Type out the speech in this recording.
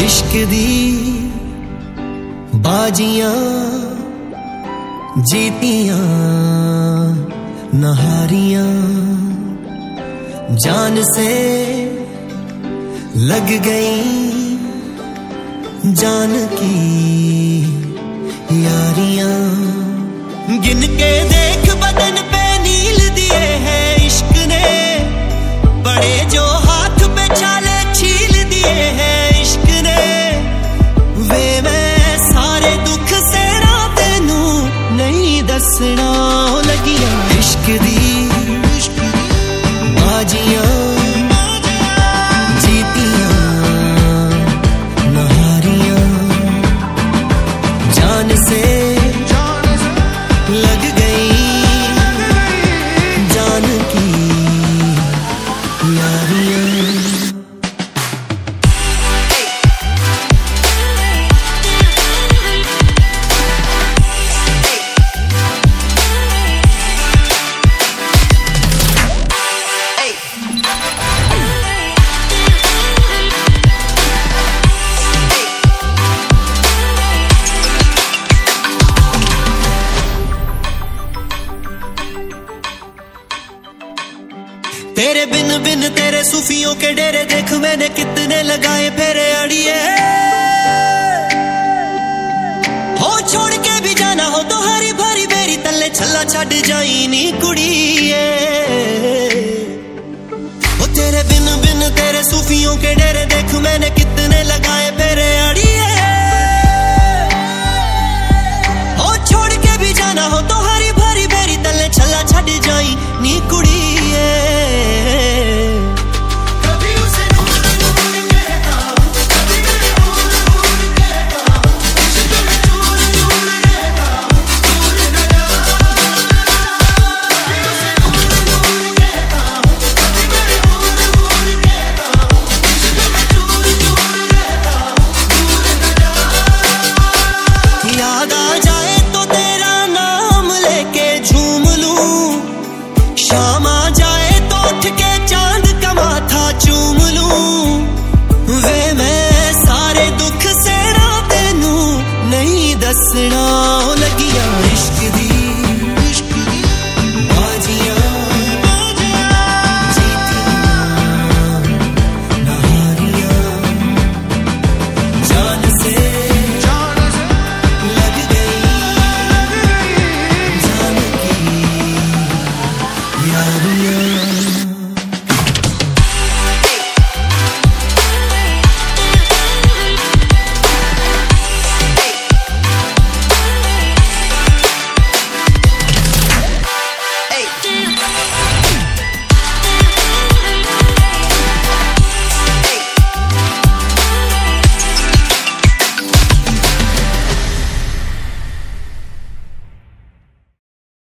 इश्क दी बाजियां जीतियां नहारियां जान से लग गई जान की यारियां गिन के देख बदन पे नील दिए हैं इश्क ने बड़े जो हाथ पे छाले छील दिए हैं इश्क ने वे मैं सारे दुख से तेनू नहीं दसना लगिया इश्क दी बाजियां जीतियां नहारियां जान से लग गई जान की यारियां। तेरे बिन बिन तेरे सूफियों के डेरे देख मैंने कितने लगाए फेरे अड़िए हो छोड़ के भी जाना हो तो हरी भरी बेरी तले छल्ला छड़ जाई नी कुड़िए हो तेरे बिन बिन तेरे सूफियों के डेरे देख मैंने कितने लगाए फेरे अड़िए हो छोड़ के भी जाना हो तो हरी भरी बेरी तले छल्ला छड़ जाई नी कुड़िए शाम आ जाए तो उठ के चांद का माथा चूम लूं वे मैं सारे दुख से तेनू नहीं दसना।